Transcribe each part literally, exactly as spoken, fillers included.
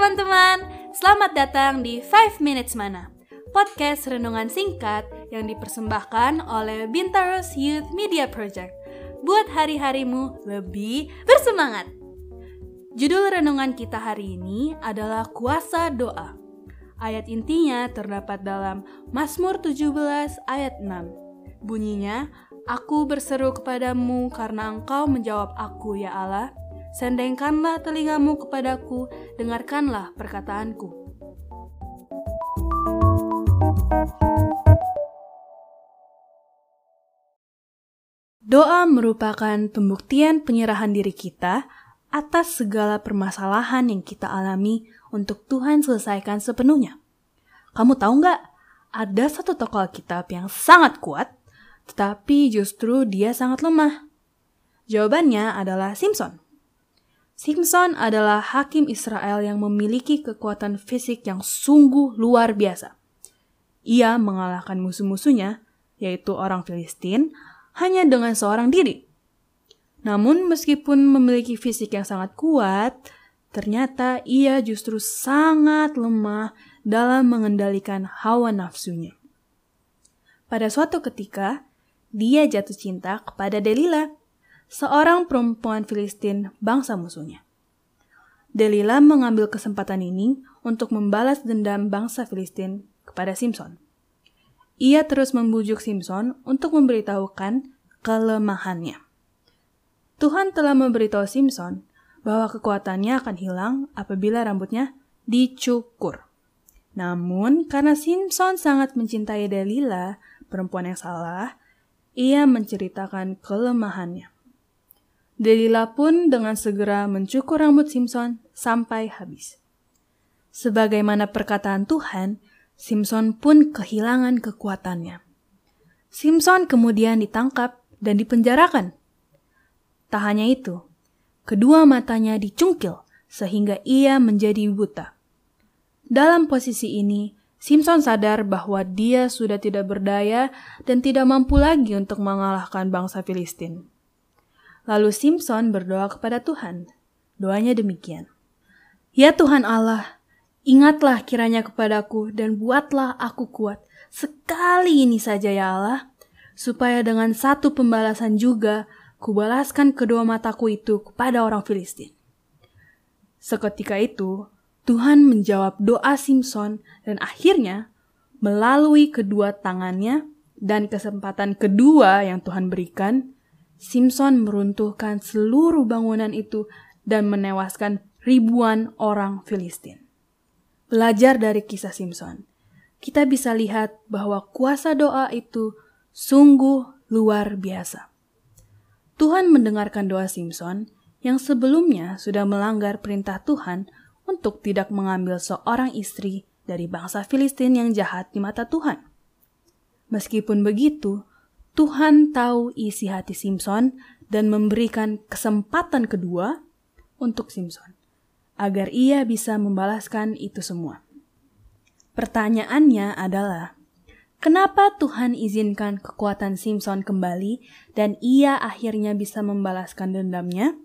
teman-teman, selamat datang di five minutes Mana, podcast renungan singkat yang dipersembahkan oleh Bintarus Youth Media Project buat hari-harimu lebih bersemangat. Judul renungan kita hari ini adalah Kuasa Doa. Ayat intinya terdapat dalam Mazmur tujuh belas ayat enam. Bunyinya, "Aku berseru kepadamu karena Engkau menjawab aku, ya Allah. Sendengkanlah telingamu kepadaku, dengarkanlah perkataanku." Doa merupakan pembuktian penyerahan diri kita atas segala permasalahan yang kita alami untuk Tuhan selesaikan sepenuhnya. Kamu tahu nggak? Ada satu tokoh Alkitab yang sangat kuat, tetapi justru dia sangat lemah. Jawabannya adalah Simson. Simson adalah hakim Israel yang memiliki kekuatan fisik yang sungguh luar biasa. Ia mengalahkan musuh-musuhnya, yaitu orang Filistin, hanya dengan seorang diri. Namun meskipun memiliki fisik yang sangat kuat, ternyata ia justru sangat lemah dalam mengendalikan hawa nafsunya. Pada suatu ketika, dia jatuh cinta kepada Delila, seorang perempuan Filistin bangsa musuhnya. Delila mengambil kesempatan ini untuk membalas dendam bangsa Filistin kepada Simson. Ia terus membujuk Simson untuk memberitahukan kelemahannya. Tuhan telah memberitahu Simson bahwa kekuatannya akan hilang apabila rambutnya dicukur. Namun, karena Simson sangat mencintai Delila, perempuan yang salah, ia menceritakan kelemahannya. Delila pun dengan segera mencukur rambut Simson sampai habis. Sebagaimana perkataan Tuhan, Simson pun kehilangan kekuatannya. Simson kemudian ditangkap dan dipenjarakan. Tak hanya itu, kedua matanya dicungkil sehingga ia menjadi buta. Dalam posisi ini, Simson sadar bahwa dia sudah tidak berdaya dan tidak mampu lagi untuk mengalahkan bangsa Filistin. Lalu Simson berdoa kepada Tuhan. Doanya demikian. "Ya Tuhan Allah, ingatlah kiranya kepadaku dan buatlah aku kuat sekali ini saja ya Allah, supaya dengan satu pembalasan juga kubalaskan kedua mataku itu kepada orang Filistin." Seketika itu, Tuhan menjawab doa Simson dan akhirnya melalui kedua tangannya dan kesempatan kedua yang Tuhan berikan, Simson meruntuhkan seluruh bangunan itu dan menewaskan ribuan orang Filistin. Belajar dari kisah Simson, kita bisa lihat bahwa kuasa doa itu sungguh luar biasa. Tuhan mendengarkan doa Simson yang sebelumnya sudah melanggar perintah Tuhan untuk tidak mengambil seorang istri dari bangsa Filistin yang jahat di mata Tuhan. Meskipun begitu, Tuhan tahu isi hati Simson dan memberikan kesempatan kedua untuk Simson, agar ia bisa membalaskan itu semua. Pertanyaannya adalah, kenapa Tuhan izinkan kekuatan Simson kembali dan ia akhirnya bisa membalaskan dendamnya?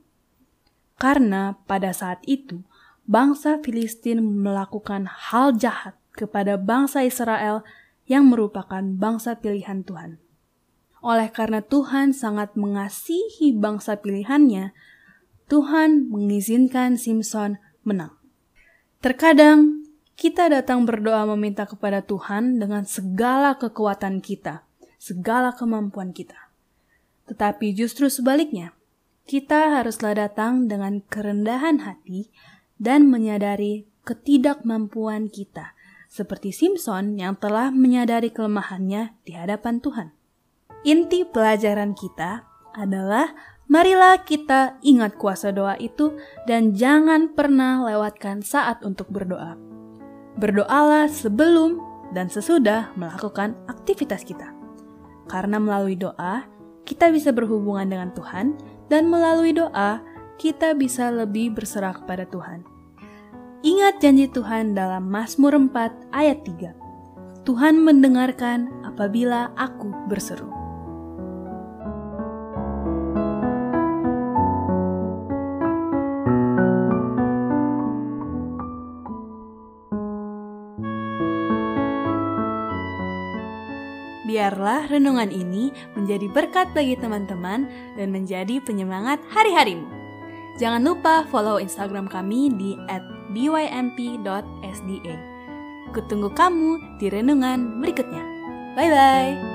Karena pada saat itu, bangsa Filistin melakukan hal jahat kepada bangsa Israel yang merupakan bangsa pilihan Tuhan. Oleh karena Tuhan sangat mengasihi bangsa pilihannya, Tuhan mengizinkan Simson menang. Terkadang, kita datang berdoa meminta kepada Tuhan dengan segala kekuatan kita, segala kemampuan kita. Tetapi justru sebaliknya, kita haruslah datang dengan kerendahan hati dan menyadari ketidakmampuan kita, seperti Simson yang telah menyadari kelemahannya di hadapan Tuhan. Inti pelajaran kita adalah marilah kita ingat kuasa doa itu dan jangan pernah lewatkan saat untuk berdoa. Berdoalah sebelum dan sesudah melakukan aktivitas kita. Karena melalui doa, kita bisa berhubungan dengan Tuhan dan melalui doa, kita bisa lebih berserah kepada Tuhan. Ingat janji Tuhan dalam Mazmur empat ayat tiga. Tuhan mendengarkan apabila aku berseru. Biarlah renungan ini menjadi berkat bagi teman-teman dan menjadi penyemangat hari-harimu. Jangan lupa follow Instagram kami di at b y m p dot s d a. Kutunggu kamu di renungan berikutnya. Bye-bye.